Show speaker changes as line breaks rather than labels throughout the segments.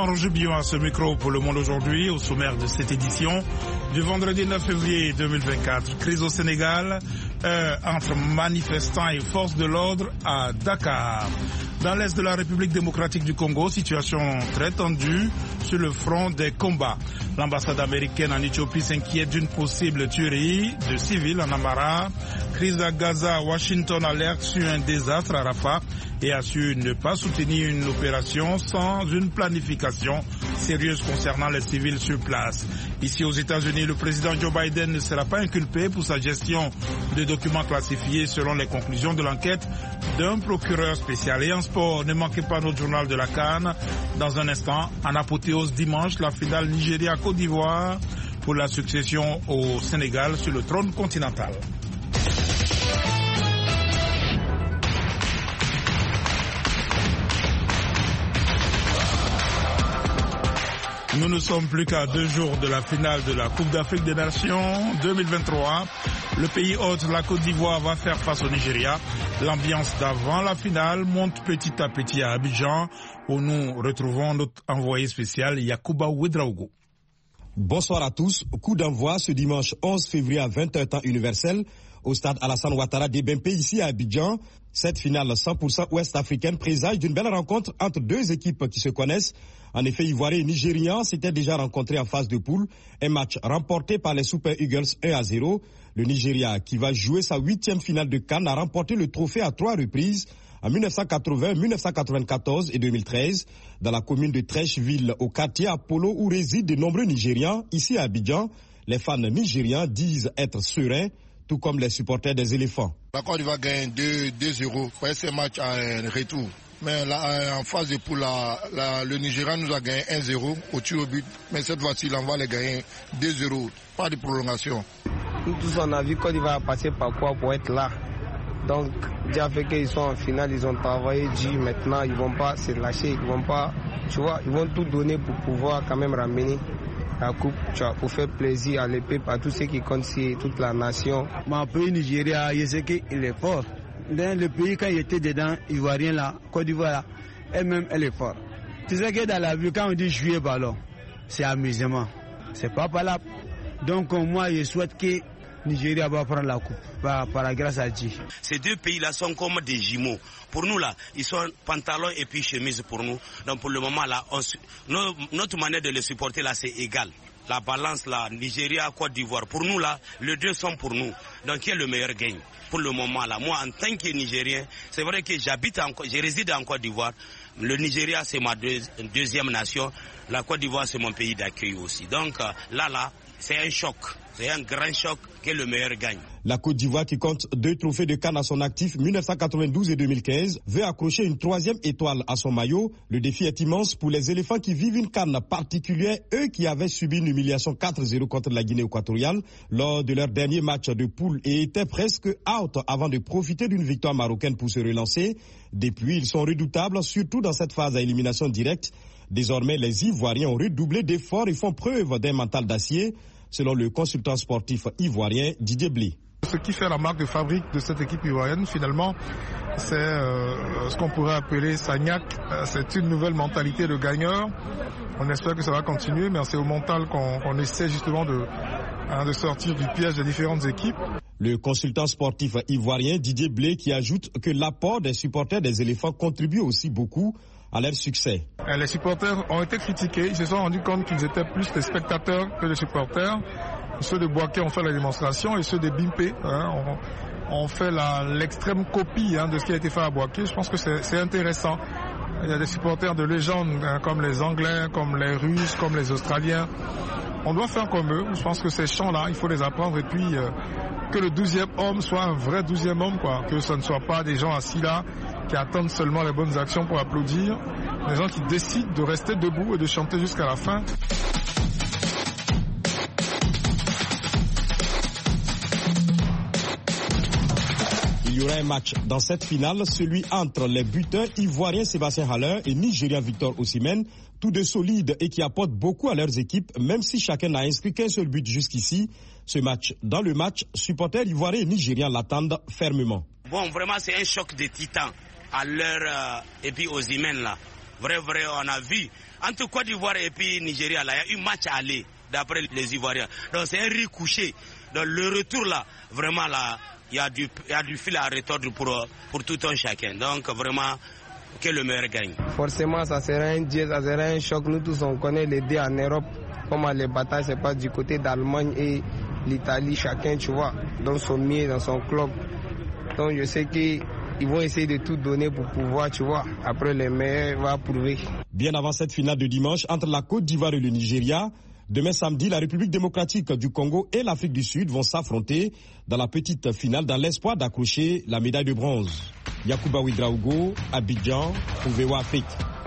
Jean-Roger Billon à ce micro pour Le Monde aujourd'hui, au sommaire de cette édition du vendredi 9 février 2024. Crise au Sénégal, entre manifestants et forces de l'ordre à Dakar. Dans l'est de la République démocratique du Congo, situation très tendue sur le front des combats. L'ambassade américaine en Éthiopie s'inquiète d'une possible tuerie de civils en Amara. Crise à Gaza, Washington alerte sur un désastre à Rafah et assure ne pas soutenir une opération sans une planification sérieuse concernant les civils sur place. Ici aux États-Unis, le président Joe Biden ne sera pas inculpé pour sa gestion de documents classifiés selon les conclusions de l'enquête d'un procureur spécial. Et en sport, ne manquez pas notre journal de la CAN. Dans un instant, en apothéose dimanche, la finale Nigeria-Côte d'Ivoire pour la succession au Sénégal sur le trône continental. Nous ne sommes plus qu'à 2 jours de la finale de la Coupe d'Afrique des Nations 2023. Le pays hôte, la Côte d'Ivoire, va faire face au Nigeria. L'ambiance d'avant la finale monte petit à petit à Abidjan, où nous retrouvons notre envoyé spécial Yacouba Ouedraogo.
Bonsoir à tous. Coup d'envoi ce dimanche 11 février à 20h temps universel au stade Alassane Ouattara d'Ebempe ici à Abidjan. Cette finale 100% ouest-africaine présage d'une belle rencontre entre deux équipes qui se connaissent. En effet, Ivoiriens et Nigérians s'étaient déjà rencontrés en phase de poule. Un match remporté par les Super Eagles 1-0. Le Nigeria, qui va jouer sa 8e finale de CAN, a remporté le trophée à 3 reprises, en 1980, 1994 et 2013, dans la commune de Trècheville, au quartier Apollo, où résident de nombreux Nigérians. Ici à Abidjan, les fans nigérians disent être sereins, tout comme les supporters des éléphants.
La Côte d'Ivoire gagne 2-0 pour ce match en retour. Mais là, en phase de poule, le Nigeria nous a gagné 1-0 au tir au but. Mais cette fois-ci, on va les gagner 2-0. Pas de prolongation.
Nous tous, on a vu Côte d'Ivoire passer par quoi pour être là. Donc, déjà fait qu'ils sont en finale, ils ont travaillé dur. Maintenant, ils ne vont pas se lâcher. Ils vont pas, tu vois, ils vont tout donner pour pouvoir quand même ramener la coupe, tu vois, pour faire plaisir à l'épée, à tous ceux qui comptent sur toute la nation.
Mon pays Nigeria, je sais qu'il est fort. Dans le pays, quand il était dedans, Ivoirien là, Côte d'Ivoire là, elle-même, elle est forte. Tu sais que dans la vie, quand on dit jouer ballon, c'est amusement. C'est pas palable. Donc, moi, je souhaite que Nigeria va prendre la coupe, par la grâce à Dieu.
Ces deux pays-là sont comme des jumeaux. Pour nous, là, ils sont pantalons et puis chemise pour nous. Donc, pour le moment, là, notre manière de les supporter, là, c'est égal. La balance, là, Nigeria, Côte d'Ivoire, pour nous, là, les deux sont pour nous. Donc, qui est le meilleur gagne? Pour le moment, là, moi, en tant que Nigérien, c'est vrai que je réside en Côte d'Ivoire. Le Nigeria, c'est ma deuxième nation. La Côte d'Ivoire, c'est mon pays d'accueil aussi. Donc, là, c'est un choc. C'est un grand choc que le meilleur gagne.
La Côte d'Ivoire, qui compte 2 trophées de CAN à son actif, 1992 et 2015, veut accrocher une 3e étoile à son maillot. Le défi est immense pour les éléphants qui vivent une CAN particulière, eux qui avaient subi une humiliation 4-0 contre la Guinée équatoriale lors de leur dernier match de poule et étaient presque out avant de profiter d'une victoire marocaine pour se relancer. Depuis, ils sont redoutables, surtout dans cette phase à élimination directe. Désormais, les Ivoiriens ont redoublé d'efforts et font preuve d'un mental d'acier, selon le consultant sportif ivoirien Didier Blé.
Ce qui fait la marque de fabrique de cette équipe ivoirienne, finalement, c'est ce qu'on pourrait appeler Sagnac. C'est une nouvelle mentalité de gagneur. On espère que ça va continuer, mais c'est au mental qu'on essaie justement de sortir du piège des différentes équipes.
Le consultant sportif ivoirien Didier Blé qui ajoute que l'apport des supporters des éléphants contribue aussi beaucoup à leur succès.
Les supporters ont été critiqués, ils se sont rendus compte qu'ils étaient plus des spectateurs que des supporters. Ceux de Boaké ont fait la démonstration et ceux de Bimpe ont fait l'extrême copie de ce qui a été fait à Boaké. Je pense que c'est intéressant. Il y a des supporters de légende comme les Anglais, comme les Russes, comme les Australiens. On doit faire comme eux. Je pense que ces chants-là, il faut les apprendre et puis que le 12e homme soit un vrai 12e homme, quoi. Que ce ne soit pas des gens assis là qui attendent seulement les bonnes actions pour applaudir. Des gens qui décident de rester debout et de chanter jusqu'à la fin.
Il y aura un match dans cette finale, celui entre les buteurs ivoiriens Sébastien Haller et nigérian Victor Osimhen, tous deux solides et qui apportent beaucoup à leurs équipes, même si chacun n'a inscrit qu'un seul but jusqu'ici. Dans le match, supporters ivoiriens et nigérians l'attendent fermement.
Bon, vraiment, c'est un choc de titans à l'heure et puis Osimhen là. Vrai, on a vu Entre Côte d'Ivoire et puis Nigeria, là, il y a eu match aller d'après les Ivoiriens. Donc c'est un riz couché. Donc le retour là, vraiment là, il y a du fil à retordre pour tout un chacun. Donc vraiment, que le meilleur gagne.
Forcément, ça sera un dieu, ça sera un choc. Nous tous, on connaît les deux en Europe. Comment les batailles se passent du côté d'Allemagne et l'Italie, chacun, tu vois, dans son milieu, dans son club. Donc je sais qu'ils vont essayer de tout donner pour pouvoir, tu vois, après le meilleur va prouver.
Bien avant cette finale de dimanche entre la Côte d'Ivoire et le Nigeria, demain samedi, la République démocratique du Congo et l'Afrique du Sud vont s'affronter dans la petite finale dans l'espoir d'accrocher la médaille de bronze. Yacouba Ouedraogo, Abidjan, pour VOA Afrique.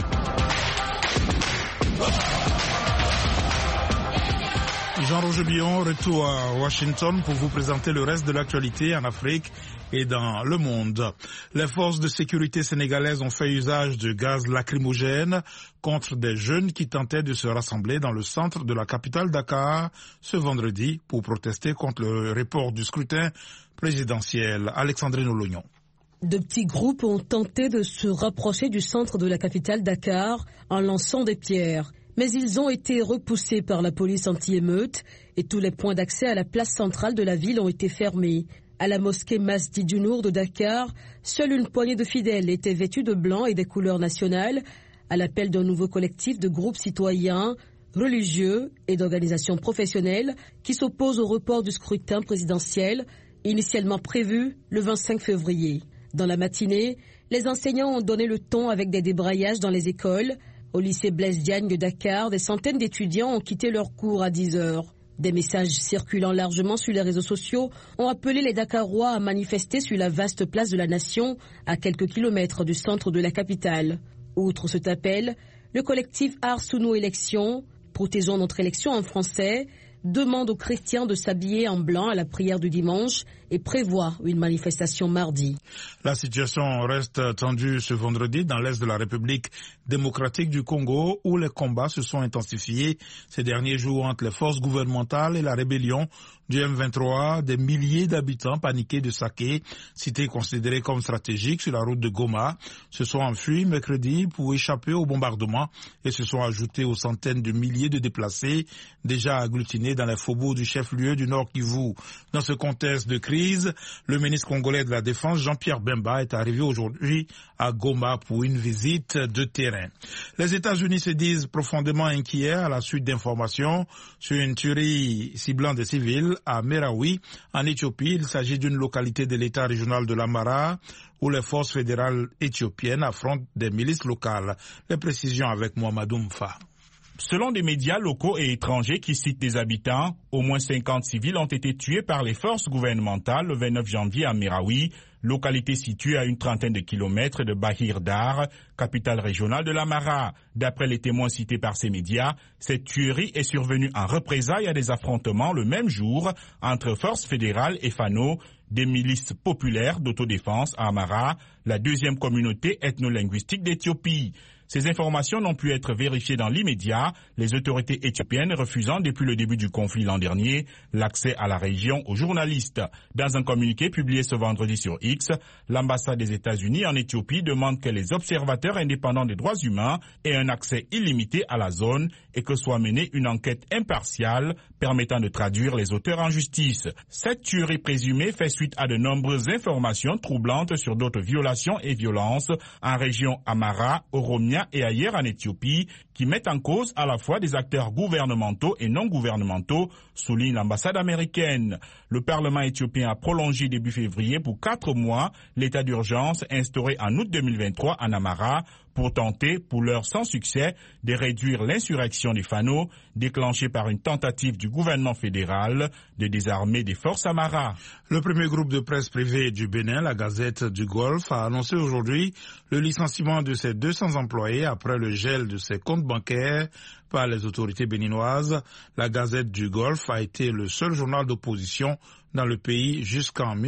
Jean-Roger Billon, retour à Washington pour vous présenter le reste de l'actualité en Afrique et dans le monde. Les forces de sécurité sénégalaises ont fait usage de gaz lacrymogène contre des jeunes qui tentaient de se rassembler dans le centre de la capitale Dakar ce vendredi pour protester contre le report du scrutin présidentiel. Alexandrine Olognon.
De petits groupes ont tenté de se rapprocher du centre de la capitale Dakar en lançant des pierres. Mais ils ont été repoussés par la police anti-émeute et tous les points d'accès à la place centrale de la ville ont été fermés. À la mosquée Masjid Nour de Dakar, seule une poignée de fidèles étaient vêtus de blanc et des couleurs nationales à l'appel d'un nouveau collectif de groupes citoyens, religieux et d'organisations professionnelles qui s'opposent au report du scrutin présidentiel initialement prévu le 25 février. Dans la matinée, les enseignants ont donné le ton avec des débrayages dans les écoles. Au lycée Blaise Diagne de Dakar, des centaines d'étudiants ont quitté leurs cours à 10 heures. Des messages circulant largement sur les réseaux sociaux ont appelé les Dakarois à manifester sur la vaste place de la Nation, à quelques kilomètres du centre de la capitale. Outre cet appel, le collectif Ars sous nos élections, protégeons notre élection en français, demande aux chrétiens de s'habiller en blanc à la prière du dimanche et prévoit une manifestation mardi.
La situation reste tendue ce vendredi dans l'est de la République démocratique du Congo où les combats se sont intensifiés ces derniers jours entre les forces gouvernementales et la rébellion du M23. Des milliers d'habitants paniqués de Saké, cité considérée comme stratégique sur la route de Goma, se sont enfuis mercredi pour échapper au bombardement et se sont ajoutés aux centaines de milliers de déplacés déjà agglutinés dans les faubourgs du chef-lieu du Nord Kivu. Dans ce contexte de crise, le ministre congolais de la Défense, Jean-Pierre Bemba, est arrivé aujourd'hui à Goma pour une visite de terrain. Les États-Unis se disent profondément inquiets à la suite d'informations sur une tuerie ciblant des civils à Merawi, en Éthiopie. Il s'agit d'une localité de l'État régional de l'Amara où les forces fédérales éthiopiennes affrontent des milices locales. Les précisions avec Mohamedou Mfa.
Selon des médias locaux et étrangers qui citent des habitants, au moins 50 civils ont été tués par les forces gouvernementales le 29 janvier à Merawi, localité située à une trentaine de kilomètres de Bahir Dar, capitale régionale de l'Amara. D'après les témoins cités par ces médias, cette tuerie est survenue en représailles à des affrontements le même jour entre forces fédérales et Fano, des milices populaires d'autodéfense à Amara, la deuxième communauté ethno-linguistique d'Éthiopie. Ces informations n'ont pu être vérifiées dans l'immédiat, les autorités éthiopiennes refusant depuis le début du conflit l'an dernier l'accès à la région aux journalistes. Dans un communiqué publié ce vendredi sur X, l'ambassade des États-Unis en Éthiopie demande que les observateurs indépendants des droits humains aient un accès illimité à la zone et que soit menée une enquête impartiale permettant de traduire les auteurs en justice. Cette tuerie présumée fait suite à de nombreuses informations troublantes sur d'autres violations et violences en région Amara, Oromia et ailleurs en Éthiopie, qui mettent en cause à la fois des acteurs gouvernementaux et non gouvernementaux, souligne l'ambassade américaine. Le Parlement éthiopien a prolongé début février pour 4 mois l'état d'urgence instauré en août 2023 en Amara pour tenter, pour l'heure sans succès, de réduire l'insurrection des Fano, déclenchée par une tentative du gouvernement fédéral de désarmer des forces Amara.
Le premier groupe de presse privée du Bénin, la Gazette du Golfe, a annoncé aujourd'hui le licenciement de ses 200 employés après le gel de ses comptes bancaires par les autorités béninoises. La Gazette du Golfe a été le seul journal d'opposition dans le pays jusqu'en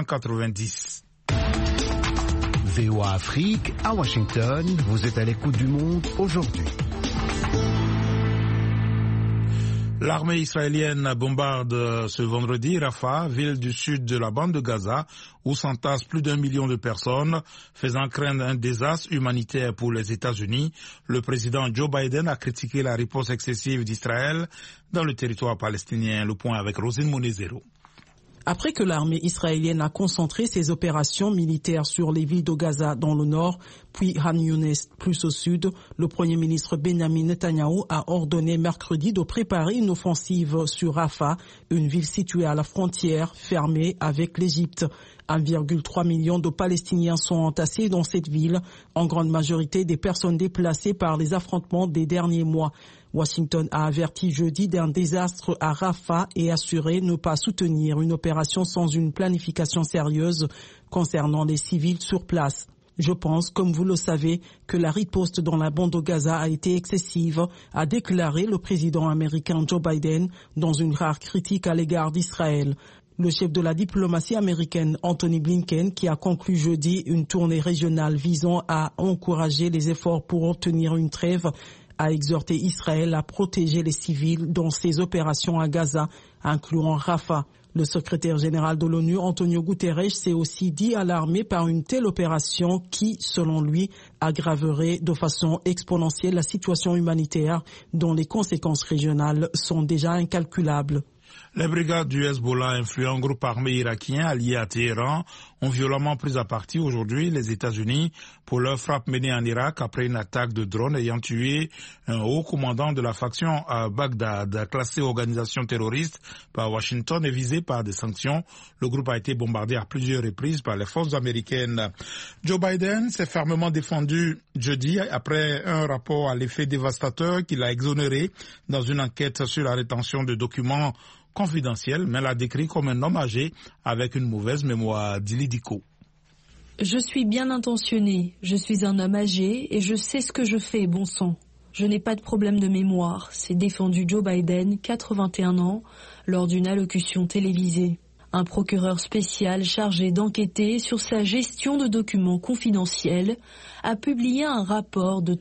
1990.
VOA Afrique, à Washington, vous êtes à l'écoute du monde aujourd'hui.
L'armée israélienne bombarde ce vendredi Rafah, ville du sud de la bande de Gaza, où s'entassent plus d'1 million de personnes, faisant craindre un désastre humanitaire pour les États-Unis. Le président Joe Biden a critiqué la riposte excessive d'Israël dans le territoire palestinien. Le point avec Rosine Monezero.
Après que l'armée israélienne a concentré ses opérations militaires sur les villes de Gaza dans le nord, puis Khan Younes plus au sud, le Premier ministre Benjamin Netanyahu a ordonné mercredi de préparer une offensive sur Rafah, une ville située à la frontière fermée avec l'Égypte. 1,3 million de Palestiniens sont entassés dans cette ville, en grande majorité des personnes déplacées par les affrontements des derniers mois. Washington a averti jeudi d'un désastre à Rafah et assuré ne pas soutenir une opération sans une planification sérieuse concernant les civils sur place. Je pense, comme vous le savez, que la riposte dans la bande de Gaza a été excessive, a déclaré le président américain Joe Biden dans une rare critique à l'égard d'Israël. Le chef de la diplomatie américaine, Anthony Blinken, qui a conclu jeudi une tournée régionale visant à encourager les efforts pour obtenir une trêve, a exhorté Israël à protéger les civils dans ses opérations à Gaza, incluant Rafah. Le secrétaire général de l'ONU, Antonio Guterres, s'est aussi dit alarmé par une telle opération qui, selon lui, aggraverait de façon exponentielle la situation humanitaire dont les conséquences régionales sont déjà incalculables.
Les brigades du Hezbollah, influent groupe armé irakien allié à Téhéran, ont violemment pris à partie aujourd'hui les États-Unis pour leur frappe menée en Irak après une attaque de drone ayant tué un haut commandant de la faction à Bagdad. Classé organisation terroriste par Washington et visé par des sanctions, le groupe a été bombardé à plusieurs reprises par les forces américaines. Joe Biden s'est fermement défendu jeudi après un rapport à l'effet dévastateur qu'il a exonéré dans une enquête sur la rétention de documents confidentiel, mais l'a décrit comme un homme âgé avec une mauvaise mémoire. Dili Diko.
Je suis bien intentionné, je suis un homme âgé et je sais ce que je fais, bon sang. Je n'ai pas de problème de mémoire, s'est défendu Joe Biden, 81 ans, lors d'une allocution télévisée. Un procureur spécial chargé d'enquêter sur sa gestion de documents confidentiels a publié un rapport de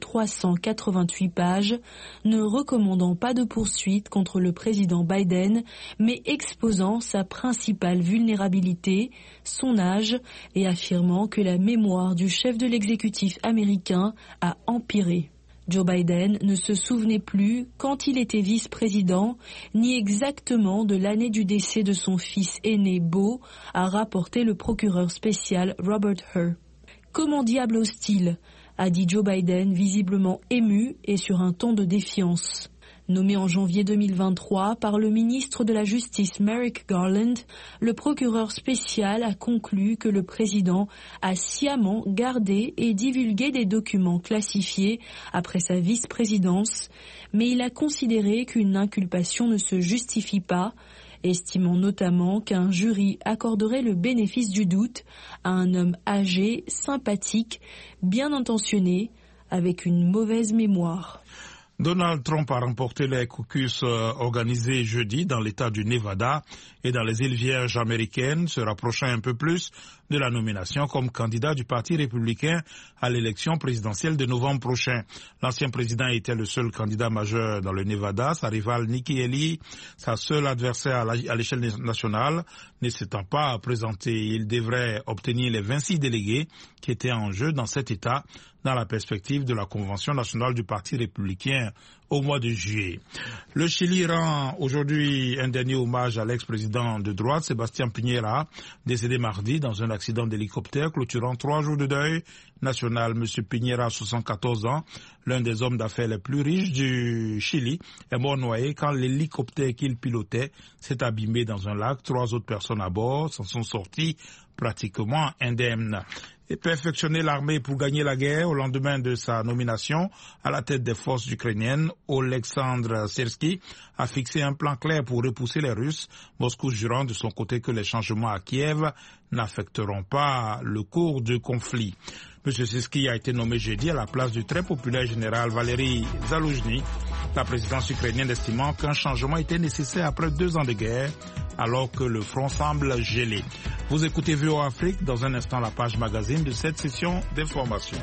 388 pages ne recommandant pas de poursuite contre le président Biden, mais exposant sa principale vulnérabilité, son âge, et affirmant que la mémoire du chef de l'exécutif américain a empiré. Joe Biden ne se souvenait plus quand il était vice-président, ni exactement de l'année du décès de son fils aîné Beau, a rapporté le procureur spécial Robert Hur. Comment diable ose-t-il, a dit Joe Biden, visiblement ému et sur un ton de défiance. Nommé en janvier 2023 par le ministre de la Justice Merrick Garland, le procureur spécial a conclu que le président a sciemment gardé et divulgué des documents classifiés après sa vice-présidence, mais il a considéré qu'une inculpation ne se justifie pas, estimant notamment qu'un jury accorderait le bénéfice du doute à un homme âgé, sympathique, bien intentionné, avec une mauvaise mémoire.
Donald Trump a remporté les caucus organisés jeudi dans l'État du Nevada et dans les îles Vierges américaines, se rapprochant un peu plus de la nomination comme candidat du Parti républicain à l'élection présidentielle de novembre prochain. L'ancien président était le seul candidat majeur dans le Nevada. Sa rivale Nikki Haley, sa seule adversaire à l'échelle nationale, ne s'étant pas présenté. Il devrait obtenir les 26 délégués qui étaient en jeu dans cet État dans la perspective de la Convention nationale du Parti républicain au mois de juillet. Le Chili rend aujourd'hui un dernier hommage à l'ex-président de droite, Sébastien Piñera, décédé mardi dans un accident d'hélicoptère clôturant 3 jours de deuil national. Monsieur Piñera, 74 ans, l'un des hommes d'affaires les plus riches du Chili, est mort noyé quand l'hélicoptère qu'il pilotait s'est abîmé dans un lac. 3 autres personnes à bord s'en sont sorties pratiquement indemnes. Et perfectionner l'armée pour gagner la guerre au lendemain de sa nomination à la tête des forces ukrainiennes, Oleksandr Syrski a fixé un plan clair pour repousser les Russes, Moscou jurant de son côté que les changements à Kiev n'affecteront pas le cours du conflit. M. Syrski a été nommé jeudi à la place du très populaire général Valery Zaloujny, la présidence ukrainienne estimant qu'un changement était nécessaire après 2 ans de guerre, alors que le front semble gelé. Vous écoutez VOA Afrique, dans un instant la page magazine de cette session d'information.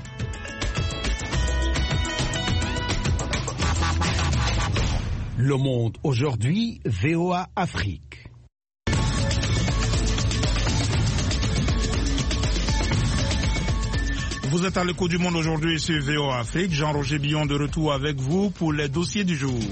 Le Monde aujourd'hui, VOA Afrique.
Vous êtes à l'écho du monde aujourd'hui sur VOA Afrique. Jean-Roger Billon de retour avec vous pour les dossiers du jour.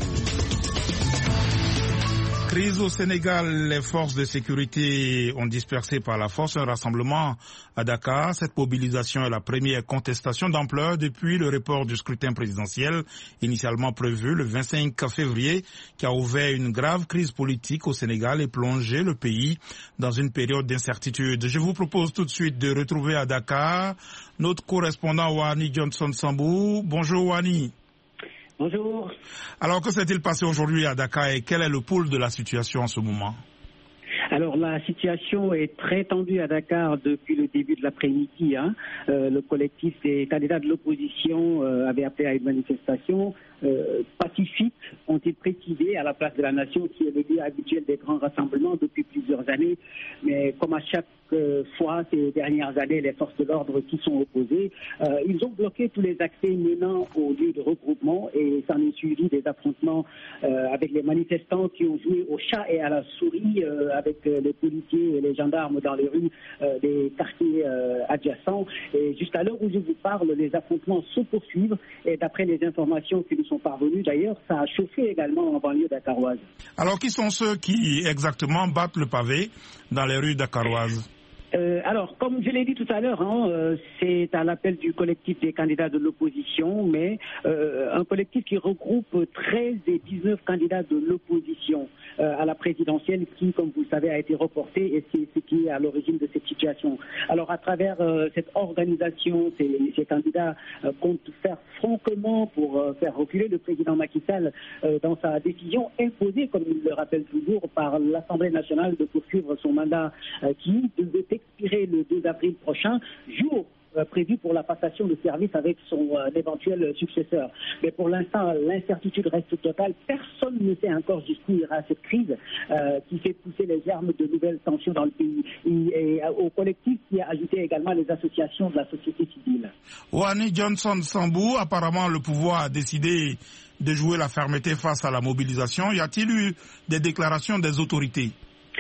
Crise au Sénégal, les forces de sécurité ont dispersé par la force un rassemblement à Dakar. Cette mobilisation est la première contestation d'ampleur depuis le report du scrutin présidentiel initialement prévu le 25 février qui a ouvert une grave crise politique au Sénégal et plongé le pays dans une période d'incertitude. Je vous propose tout de suite de retrouver à Dakar notre correspondant Wani Johnson Sambou. Bonjour Wani.
Bonjour.
Alors, que s'est-il passé aujourd'hui à Dakar et quel est le pouls de la situation en ce moment?
Alors, la situation est très tendue à Dakar depuis le début de l'après-midi. Le collectif des candidats de l'opposition avait appelé à une manifestation pacifique, ont-ils précisé, à la place de la Nation, qui est le lieu habituel des grands rassemblements depuis plusieurs années. Mais comme à chaque fois ces dernières années, les forces de l'ordre qui sont opposées, ils ont bloqué tous les accès menant au lieu de regroupement et s'en est suivi des affrontements avec les manifestants qui ont joué au chat et à la souris avec les policiers et les gendarmes dans les rues des quartiers adjacents. Et jusqu'à l'heure où je vous parle, les affrontements se poursuivent et d'après les informations qui nous sont parvenues, d'ailleurs, ça a chauffé également en banlieue dakaroise.
Alors, qui sont ceux qui exactement battent le pavé dans les rues dakaroises?
Alors, comme je l'ai dit tout à l'heure, c'est à l'appel du collectif des candidats de l'opposition, mais un collectif qui regroupe 13 des 19 candidats de l'opposition à la présidentielle qui, comme vous le savez, a été reporté et c'est ce qui est à l'origine de cette situation. Alors, à travers cette organisation, ces candidats comptent faire front commun pour faire reculer le président Macky Sall dans sa décision imposée, comme il le rappelle toujours, par l'Assemblée nationale de poursuivre son mandat qui devait expirer le 2 avril prochain, jour prévu pour la passation de service avec son éventuel successeur. Mais pour l'instant, l'incertitude reste totale. Personne ne sait encore jusqu'où ira cette crise qui fait pousser les germes de nouvelles tensions dans le pays. Et au collectif qui a ajouté également les associations de la société civile.
Wani Johnson Sambou, apparemment le pouvoir a décidé de jouer la fermeté face à la mobilisation. Y a-t-il eu des déclarations des autorités?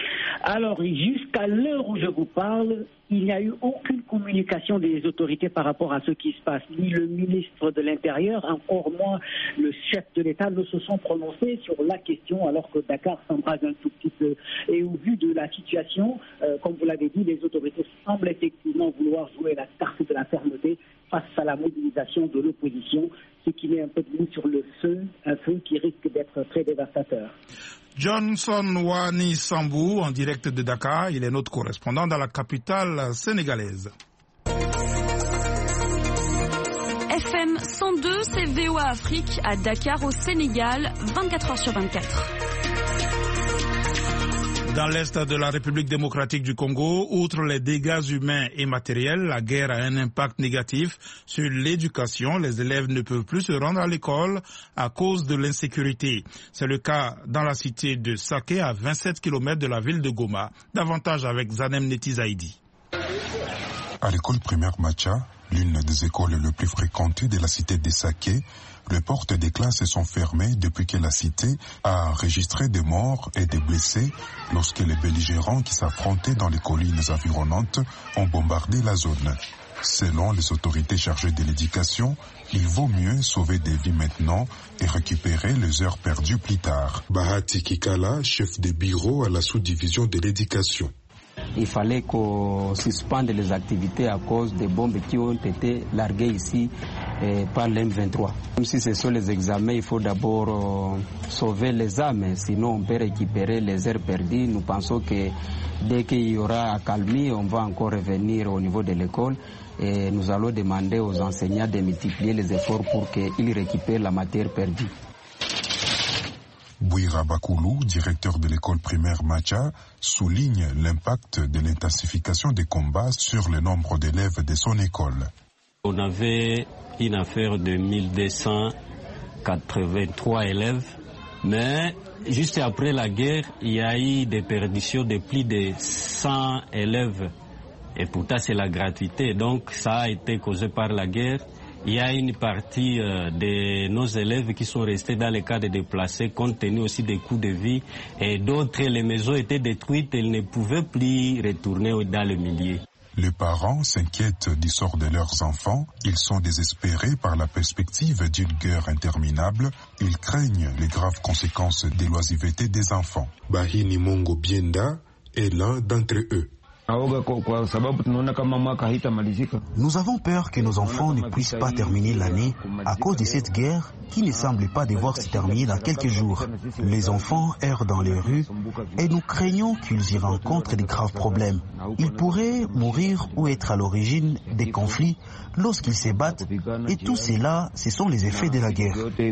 Alors, jusqu'à l'heure où je vous parle, il n'y a eu aucune communication des autorités par rapport à ce qui se passe. Ni le ministre de l'Intérieur, encore moins le chef de l'État ne se sont prononcés sur la question, alors que Dakar s'embrase un tout petit peu. Et au vu de la situation, comme vous l'avez dit, les autorités semblent effectivement vouloir jouer la carte de la fermeté face à la mobilisation de l'opposition, ce qui met un peu de l'eau sur le feu, un feu qui risque d'être très dévastateur.
Johnson Wani Sambou, en direct de Dakar, il est notre correspondant dans la capitale sénégalaise.
FM 102, c'est VOA Afrique à Dakar au Sénégal, 24 heures sur 24.
Dans l'est de la République démocratique du Congo, outre les dégâts humains et matériels, la guerre a un impact négatif sur l'éducation. Les élèves ne peuvent plus se rendre à l'école à cause de l'insécurité. C'est le cas dans la cité de Saké, à 27 km de la ville de Goma. Davantage avec Zanem Netizaïdi.
À l'école primaire Macha, l'une des écoles les plus fréquentées de la cité de Saké, les portes des classes sont fermées depuis que la cité a enregistré des morts et des blessés lorsque les belligérants qui s'affrontaient dans les collines environnantes ont bombardé la zone. Selon les autorités chargées de l'éducation, il vaut mieux sauver des vies maintenant et récupérer les heures perdues plus tard. Bahati Kikala, chef de bureau à la sous-division de l'éducation.
Il fallait qu'on suspende les activités à cause des bombes qui ont été larguées ici par l'M23. Même si ce sont les examens, il faut d'abord sauver les âmes, sinon on peut récupérer les heures perdues. Nous pensons que dès qu'il y aura accalmie, on va encore revenir au niveau de l'école et nous allons demander aux enseignants de multiplier les efforts pour qu'ils récupèrent la matière perdue.
Bouira Bakoulou, directeur de l'école primaire Macha, souligne l'impact de l'intensification des combats sur le nombre d'élèves de son école.
On avait une affaire de 1283 élèves, mais juste après la guerre, il y a eu des perditions de plus de 100 élèves. Et pourtant, c'est la gratuité. Donc, ça a été causé par la guerre. Il y a une partie de nos élèves qui sont restés dans les cas de déplacés compte tenu aussi des coûts de vie et d'autres, les maisons étaient détruites et ils ne pouvaient plus retourner dans le milieu.
Les parents s'inquiètent du sort de leurs enfants. Ils sont désespérés par la perspective d'une guerre interminable. Ils craignent les graves conséquences de l'oisiveté des enfants. Bahini Mongo Bienda est l'un d'entre eux.
Nous avons peur que nos enfants ne puissent pas terminer l'année à cause de cette guerre qui ne semble pas devoir se terminer dans quelques jours. Les enfants errent dans les rues et nous craignons qu'ils y rencontrent de graves problèmes. Ils pourraient mourir ou être à l'origine des conflits lorsqu'ils se battent et tout cela, ce sont les effets de la guerre.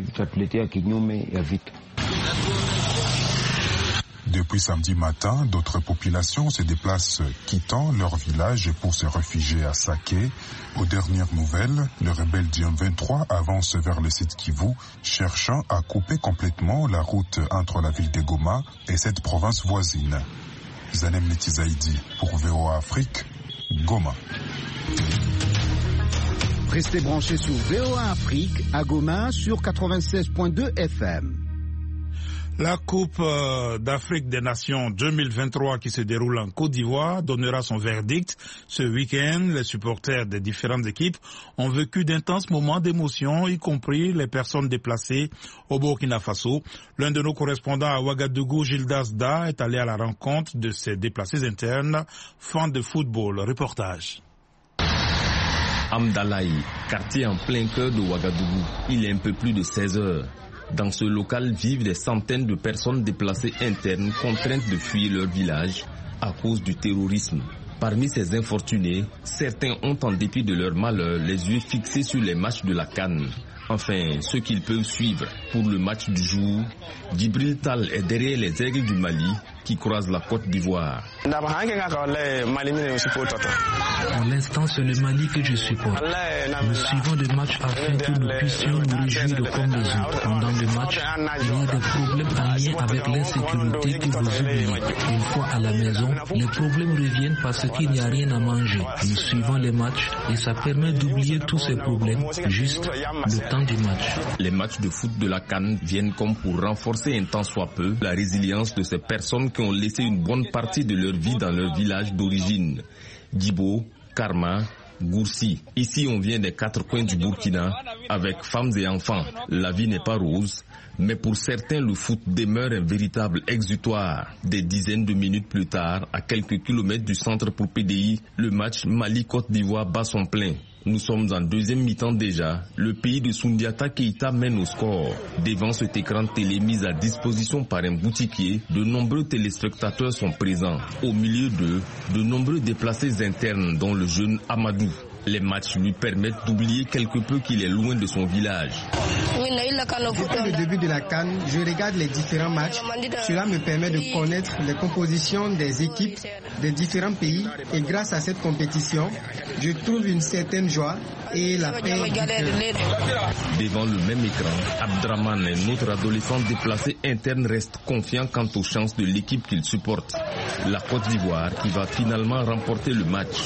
Depuis samedi matin, d'autres populations se déplacent quittant leur village pour se réfugier à Saké. Aux dernières nouvelles, les rebelles du M23 avancent vers le site Kivu, cherchant à couper complètement la route entre la ville de Goma et cette province voisine. Zanem Netizaidi pour VOA Afrique, Goma.
Restez branchés sur VOA Afrique à Goma sur 96.2 FM.
La Coupe d'Afrique des Nations 2023 qui se déroule en Côte d'Ivoire donnera son verdict ce week-end. Les supporters des différentes équipes ont vécu d'intenses moments d'émotion, y compris les personnes déplacées au Burkina Faso. L'un de nos correspondants à Ouagadougou, Gildas Da, est allé à la rencontre de ces déplacés internes, fans de football. Reportage.
Amdalaï, quartier en plein cœur de Ouagadougou. Il est un peu plus de 16 heures. Dans ce local vivent des centaines de personnes déplacées internes contraintes de fuir leur village à cause du terrorisme. Parmi ces infortunés, certains ont en dépit de leur malheur les yeux fixés sur les matchs de la CAN. Enfin, ceux qu'ils peuvent suivre pour le match du jour, Djibril Tal est derrière les aigles du Mali qui croisent la Côte d'Ivoire.
Pour l'instant, c'est le Mali que je supporte. Nous suivons le match afin que nous puissions nous réjouir comme les autres. Pendant le match, il y a des problèmes en lien avec l'insécurité que vous oubliez. Une fois à la maison, les problèmes reviennent parce qu'il n'y a rien à manger. Nous suivons les matchs et ça permet d'oublier tous ces problèmes, juste le temps du match.
Les matchs de foot de la CAN viennent comme pour renforcer un tant soit peu la résilience de ces personnes qui ont laissé une bonne partie de leur vie dans leur village d'origine. Djibo, Karma, Goursi. Ici, on vient des 4 coins du Burkina avec femmes et enfants. La vie n'est pas rose, mais pour certains, le foot demeure un véritable exutoire. Des dizaines de minutes plus tard, à quelques kilomètres du centre pour PDI, le match Mali-Côte d'Ivoire bat son plein. Nous sommes en deuxième mi-temps déjà. Le pays de Soundiata Keita mène au score. Devant cet écran de télé mis à disposition par un boutiquier, de nombreux téléspectateurs sont présents. Au milieu d'eux, de nombreux déplacés internes, dont le jeune Amadou. Les matchs lui permettent d'oublier quelque peu qu'il est loin de son village.
Depuis le début de la CAN, je regarde les différents matchs. Cela me permet de connaître les compositions des équipes des différents pays et grâce à cette compétition, je trouve une certaine joie et la paix du cœur.
Devant le même écran, Abdraman, un autre adolescent déplacé interne, reste confiant quant aux chances de l'équipe qu'il supporte. La Côte d'Ivoire qui va finalement remporter le match.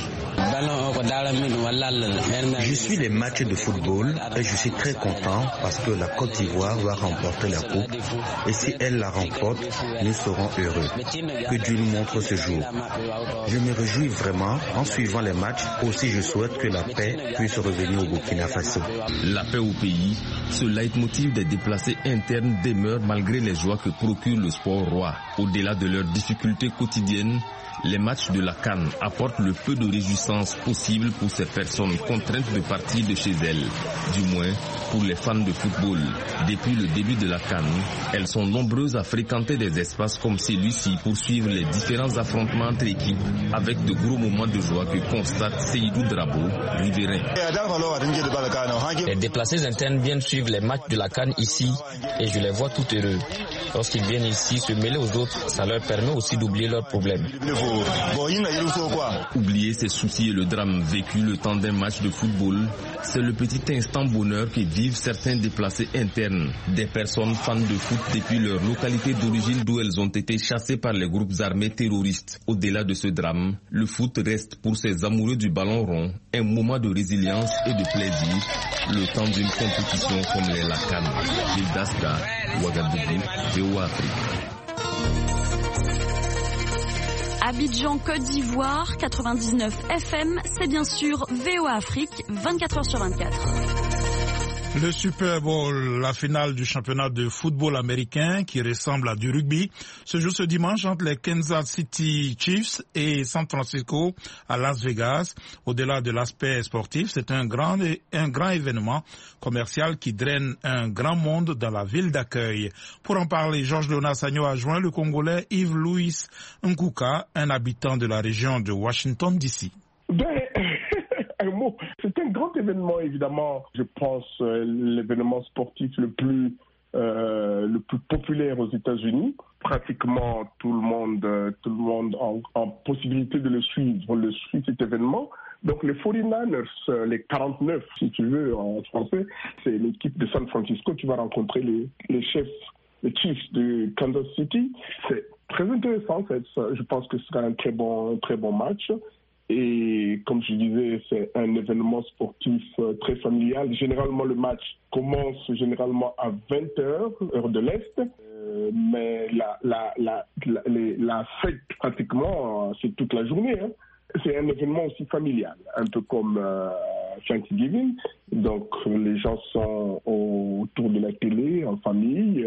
Je suis les matchs de football et je suis très content parce que la Côte d'Ivoire va remporter la coupe et si elle la remporte, nous serons heureux. Que Dieu nous montre ce jour. Je me réjouis vraiment en suivant les matchs. Aussi, je souhaite que la paix puisse revenir au Burkina Faso.
La paix au pays, ce leitmotiv des déplacés internes demeure malgré les joies que procure le sport roi. Au-delà de leurs difficultés quotidiennes, les matchs de la CAN apportent le peu de réjouissance possible pour ces personnes contraintes de partir de chez elles. Du moins, pour les fans de football. Depuis le début de la CAN, elles sont nombreuses à fréquenter des espaces comme celui-ci pour suivre les différents affrontements entre équipes avec de gros moments de joie que constate Seydou Drabo, riverain.
Les déplacés internes viennent suivre les matchs de la CAN ici et je les vois tout heureux. Lorsqu'ils viennent ici se mêler aux autres, ça leur permet aussi d'oublier leurs problèmes.
Oublier ses soucis Ceci est le drame vécu le temps d'un match de football. C'est le petit instant bonheur que vivent certains déplacés internes, des personnes fans de foot depuis leur localité d'origine d'où elles ont été chassées par les groupes armés terroristes. Au-delà de ce drame, le foot reste pour ces amoureux du ballon rond un moment de résilience et de plaisir, le temps d'une compétition comme les CAN. Ville d'Asda, Ouagadougou, VOA Afrique.
Abidjan, Côte d'Ivoire, 99 FM, c'est bien sûr VOA Afrique, 24h/24.
Le Super Bowl, la finale du championnat de football américain qui ressemble à du rugby, se joue ce dimanche entre les Kansas City Chiefs et San Francisco à Las Vegas. Au-delà de l'aspect sportif, c'est un grand événement commercial qui draine un grand monde dans la ville d'accueil. Pour en parler, Georges Léonard Sagno a joint le Congolais Yves-Louis Nkuka, un habitant de la région de Washington DC.
Un mot. C'est un grand événement, évidemment. Je pense l'événement sportif le plus populaire aux États-Unis. Pratiquement tout le monde en possibilité de le suivre, cet événement. Donc les 49ers, les 49, si tu veux, en français, c'est l'équipe de San Francisco qui va rencontrer les Chiefs de Kansas City. C'est très intéressant. Je pense que ce sera un très bon match. Et comme je disais, c'est un événement sportif très familial. Généralement, le match commence à 20h, heure de l'Est. Mais la fête, pratiquement, c'est toute la journée. Hein. C'est un événement aussi familial, un peu comme Thanksgiving. Donc, les gens sont autour de la télé, en famille.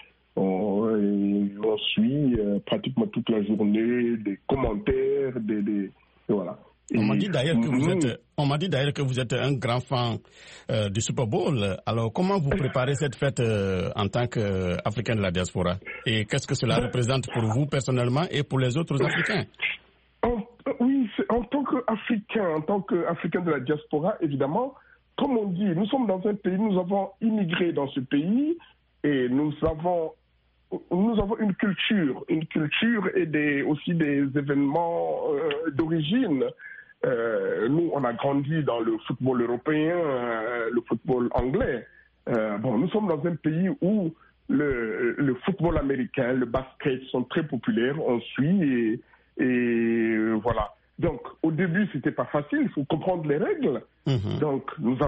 On suit pratiquement toute la journée des commentaires, voilà.
On m'a dit d'ailleurs que vous êtes un grand fan du Super Bowl. Alors, comment vous préparez cette fête en tant qu'Africain de la diaspora? Et qu'est-ce que cela représente pour vous personnellement et pour les autres Africains?
Oui, en tant qu'Africain de la diaspora, évidemment, comme on dit, nous sommes dans un pays, nous avons immigré dans ce pays et nous avons une culture et aussi des événements d'origine. Nous, on a grandi dans le football européen, le football anglais. Nous sommes dans un pays où le football américain, le basket sont très populaires. On suit et voilà. Donc, au début, c'était pas facile. Il faut comprendre les règles. Donc,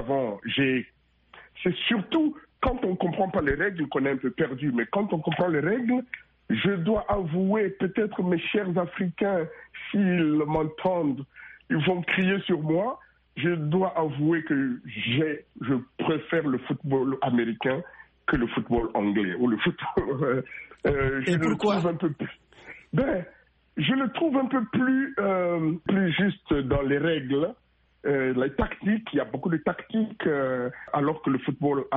c'est surtout quand on ne comprend pas les règles qu'on est un peu perdu. Mais quand on comprend les règles, je dois avouer, peut-être mes chers Africains, s'ils m'entendent, ils vont crier sur moi. Je dois avouer que je préfère le football américain que le football anglais ou le football.
Et pourquoi?
Je le trouve un peu plus juste dans les règles. Les tactiques, il y a beaucoup de tactiques, alors que le football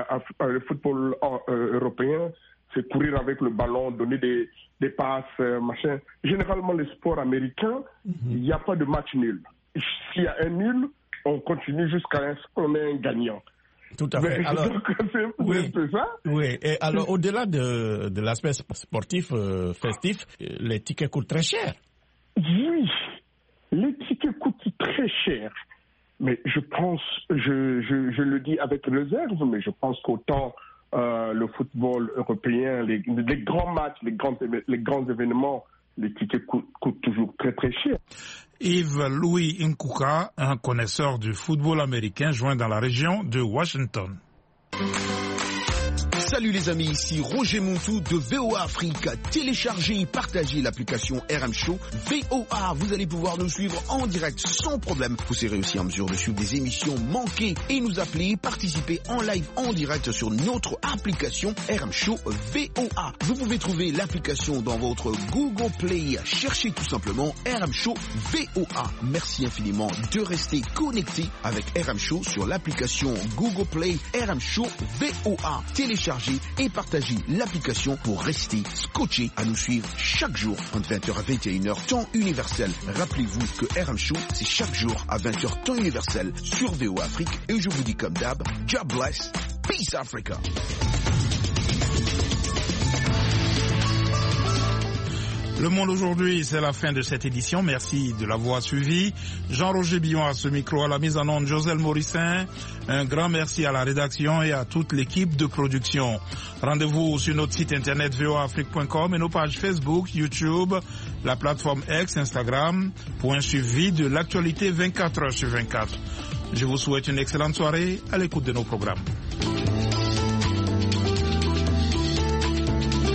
européen, c'est courir avec le ballon, donner des passes, machin. Généralement, les sports américains, il n'y a pas de match nul. S'il y a un nul, on continue jusqu'à ce qu'on ait un gagnant.
Tout à fait. Alors,
c'est un peu ça.
Oui. Et alors, au-delà de l'aspect sportif, festif, les tickets coûtent très cher.
Oui. Les tickets coûtent très cher, mais je pense, je le dis avec réserve, mais je pense qu'autant le football européen, les grands matchs, les grands événements, les tickets coûtent toujours très très cher.
Yves-Louis Nkuka, un connaisseur du football américain, joint dans la région de Washington.
Salut les amis, ici Roger Montou de VOA Afrique. Téléchargez et partagez l'application RM Show VOA. Vous allez pouvoir nous suivre en direct sans problème. Vous serez aussi en mesure de suivre des émissions manquées et nous appeler, participer en live en direct sur notre application RM Show VOA. Vous pouvez trouver l'application dans votre Google Play. Cherchez tout simplement RM Show VOA. Merci infiniment de rester connecté avec RM Show sur l'application Google Play RM Show VOA. Téléchargez et partagez l'application pour rester scotché à nous suivre chaque jour entre 20h à 21h temps universel. Rappelez-vous que RM Show, c'est chaque jour à 20h temps universel sur VOA Afrique. Et je vous dis comme d'hab, God bless, peace Africa.
Le Monde aujourd'hui, c'est la fin de cette édition. Merci de l'avoir suivi. Jean-Roger Billon à ce micro, à la mise en onde, Joselle Morissin. Un grand merci à la rédaction et à toute l'équipe de production. Rendez-vous sur notre site internet voaafrique.com et nos pages Facebook, YouTube, la plateforme X, Instagram, pour un suivi de l'actualité 24 heures sur 24. Je vous souhaite une excellente soirée à l'écoute de nos programmes.